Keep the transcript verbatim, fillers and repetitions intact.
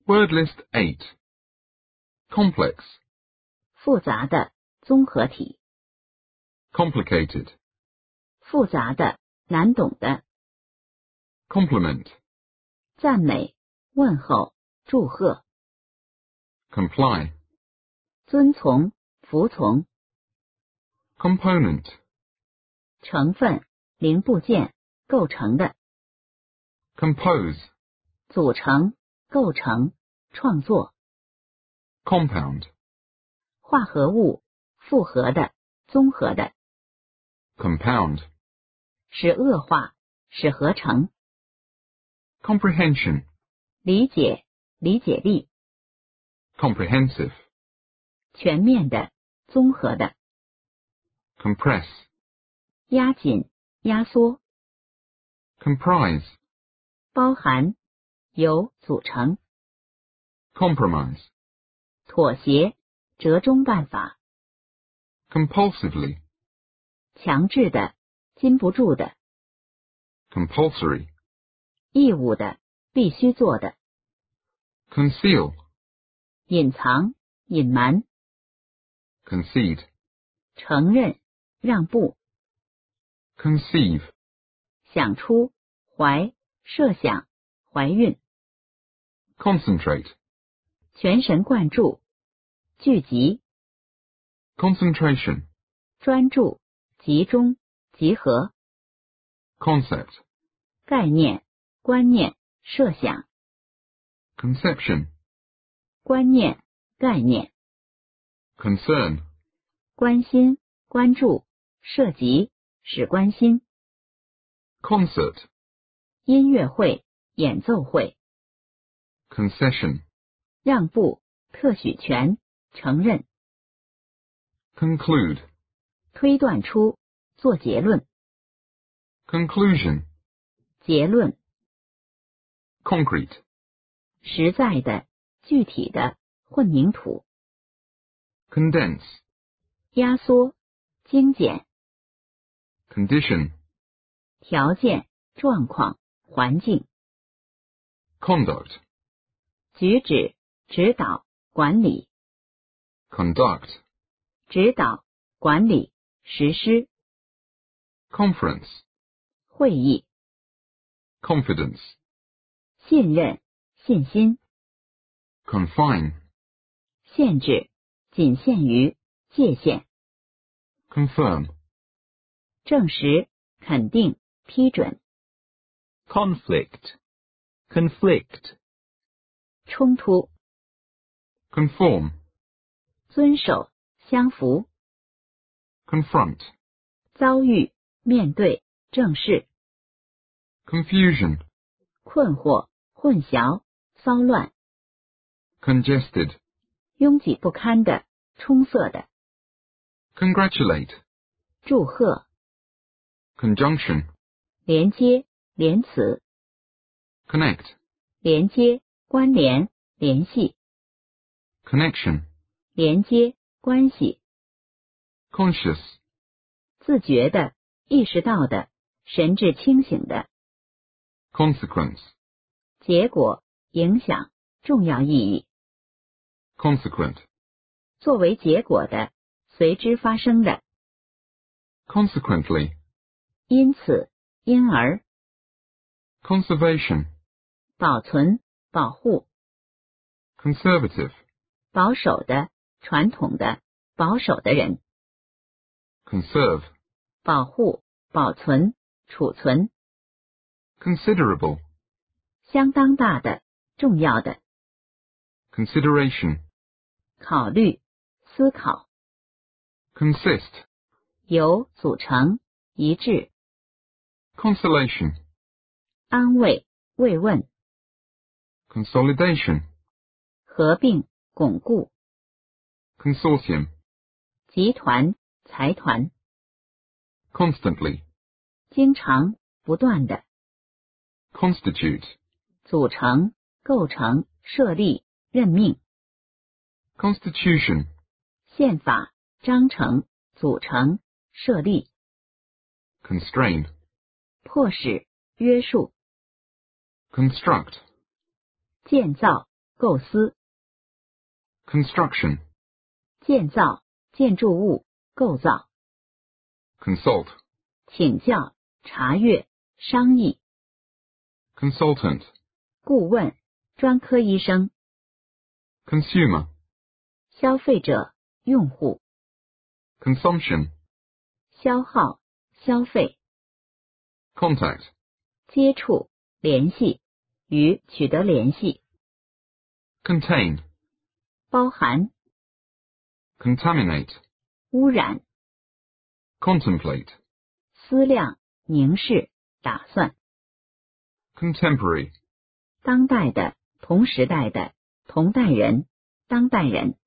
Word list eight. Complex. 复杂的，综合体。 Complicated. 复杂的，难懂的。 Compliment. 赞美，问候，祝贺。 Comply. 遵从，服从。 Component. 成分，零部件，构成的。 Compose. 组成，构成，创作。 Compound. 化合物，复合的，综合的。 Compound. 使恶化，使合成。 Comprehension. 理解，理解力。 Comprehensive. 全面的，综合的。 Compress. 压紧，压缩。 Comprise. 包含，由组成。 Compromise. 妥协，折中办法。 Compulsively. 强制的，禁不住的。 Compulsory. 义务的，必须做的。 Conceal. 隐藏，隐瞒。 Concede. 承认，让步。 Conceive. 想出，怀，设想，怀孕。 Concentrate. 全神贯注，聚集。 Concentration. 专注，集中，集合。 Concept. 概念，观念，设想。 Conception. 观念，概念。 Concern. 关心，关注，涉及，使关心。 Concert. 音乐会，演奏会。 Concession. 让步，特许权，承认。 Conclude. 推断出，做结论。 Conclusion. 结论。 Concrete. 实在的，具体的，混凝土。 Condense. 压缩，精简。 Condition. 条件，状况，环境。 Conduct. 举止，指导，管理。 Conduct. 指导，管理，实施。 Conference. 会议。 Confidence. 信任，信心。 Confine. 限制，仅限于，界限。 Confirm. 证实，肯定，批准。 Conflict. Conflict. 冲突。 Conform. 遵守，相符。 Confront. 遭遇，面对，正视。 Confusion. 困惑，混淆，骚乱。 Congested. 拥挤不堪的，充塞的。 Congratulate. 祝贺。 Conjunction. 连接，连词。 Connect. 连接，关联，联系。 Connection. 连接，关系。 Conscious. 自觉的，意识到的，神志清醒的。 Consequence. 结果，影响，重要意义。 Consequent. 作为结果的，随之发生的。 Consequently. 因此，因而。 Conservation. 保存，保护。 Conservative. 保守的，传统的，保守的人。 Conserve. 保护，保存，储存。 Considerable. 相当大的，重要的。 Consideration. 考虑，思考。 Consist. 由，组成，一致。 Consolation. 安慰，慰问。 Consolidation. 合并，巩固。 Consortium. 集团，财团。 Constantly. 经常，不断的。 Constitute. 组成，构成，设立，任命。 Constitution. 宪法，章程，组成，设立。 Constrain. 迫使，约束。 Construct. 建造， 构思。 construction, 建造，建筑物，构造。 consult, 请教，查阅，商议。 consultant, 顾问，专科医生。 consumer, 消费者，用户。 consumption, 消耗，消费。 contact, 接触，联系，与取得联系。 contain, 包含， contaminate, 污染。 contemplate, 思量，凝视，打算。 contemporary, 当代的，同时代的，同代人，当代人。